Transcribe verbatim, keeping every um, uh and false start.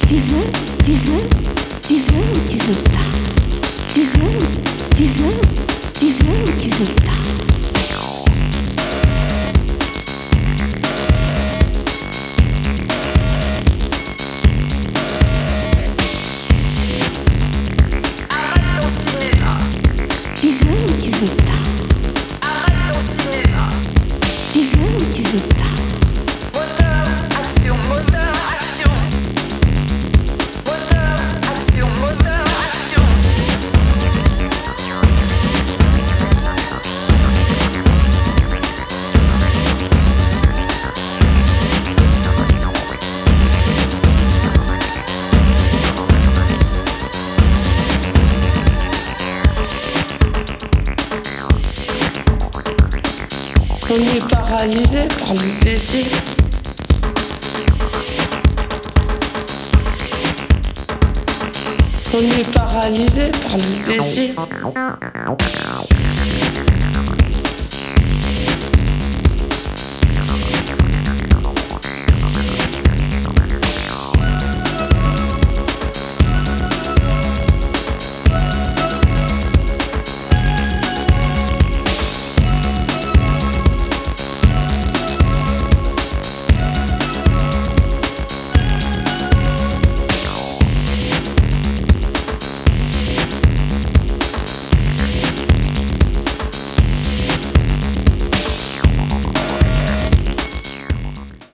Tu veux, tu veux, tu veux ou tu veux pas? Tu veux, tu veux, tu veux ou tu veux pas? Tu veux ou tu veux pas? Arrête ton cinéma. Tu veux ou tu veux pas? Moteur, action, moteur, action. Moteur, action, moteur, action. On est paralysé par le désir. On est paralysé par le désir.